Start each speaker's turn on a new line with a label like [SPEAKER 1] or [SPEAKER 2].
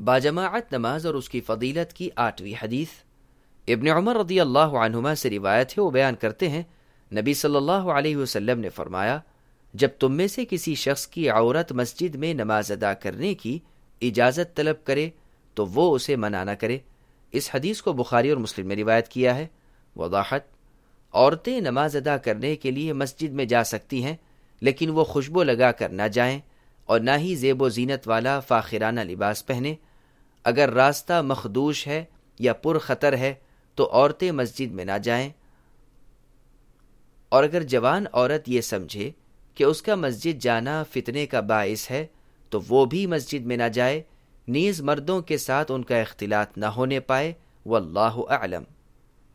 [SPEAKER 1] बाजमाअत नमाज और उसकी फजीलत की 8वीं हदीस। इब्न उमर रज़ी अल्लाहु अन्हुमा से रिवायत है, वो बयान करते हैं, नबी सल्लल्लाहु अलैहि वसल्लम ने फरमाया, जब तुम में से किसी शख्स की औरत मस्जिद में नमाज अदा करने की इजाज़त तलब करे तो वो उसे मना न करे। इस हदीस को बुखारी और मुस्लिम में रिवायत किया है। वदाहत, औरतें नमाज अदा करने के लिए मस्जिद में जा सकती हैं, लेकिन वो खुशबू लगा कर न जाएं और ना ही ज़ेब व ज़ीनत वाला फ़ाखिराना लिबास पहने। अगर रास्ता मखदूश है या पुरखतर है तो औरतें मस्जिद में ना जाएं, और अगर जवान औरत ये समझे कि उसका मस्जिद जाना फितने का बाइस है तो वो भी मस्जिद में ना जाए, नीज़ मर्दों के साथ उनका इख्तिलात न होने पाए। वल्लाहु अअलम।